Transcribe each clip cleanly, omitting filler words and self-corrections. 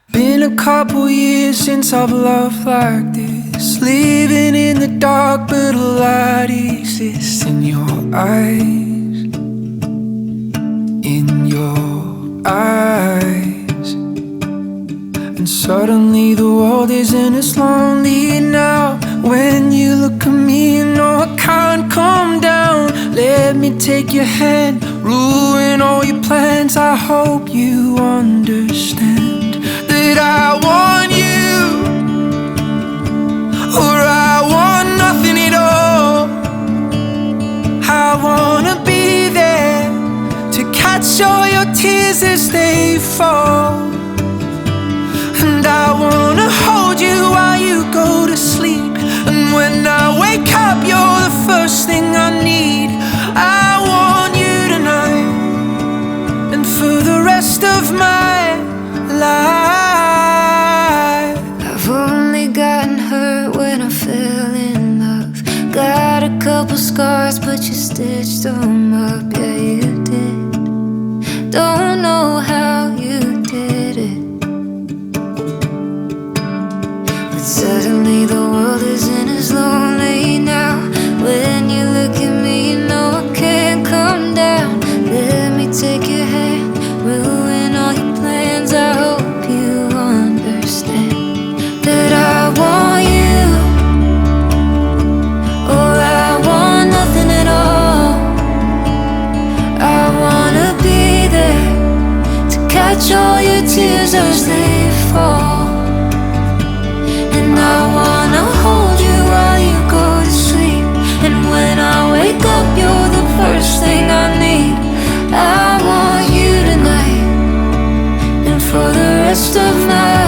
Been a couple years since I've loved like this. Living in the dark, but a light exists in your eyes. In your eyes. And suddenly the world isn't as lonely now. When you look at me, you know I can't calm down. Let me take your hand, ruin all your plans. I hope you understand that I want you, or I want nothing at all. I wanna be there to catch all your tears as they fall. And I wanna hold you while you go to sleep. And when I wake up, you're the first thing I need. I want you tonight, and for the rest of my life. I've only gotten hurt when I fell in love. Got a couple scars, but you stitched them up. Yeah, you did. Don't know how you did it, but suddenly the world isn't as lonely now. When you look at me, you know I can't come down. Let me take your hand, ruin all your plans. I hope you understand that I want you, or I want nothing at all. I wanna be there to catch all your tears as they fall. And I wanna hold you while you go to sleep. And when I wake up, you're the first thing I need. I want you tonight, and for the rest of my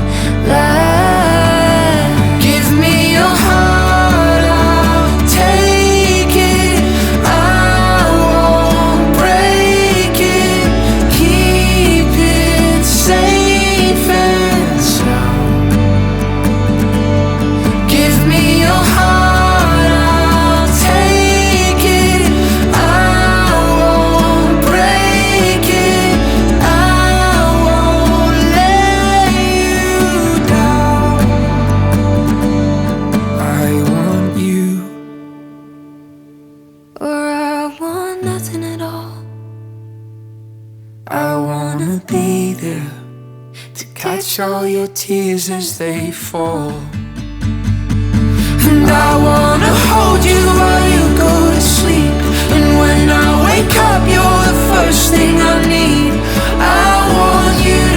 life. Give me your heart, I'll take it. I won't break it. Keep it safe and sound. Give me your heart, I'll take it. I won't break it. I won't let you down. I want you, Or I want nothing at all. I wanna be there to catch all your tears as they fall. And I wanna hold you while you go to sleep. And when I wake up, you're the first thing I need. I want you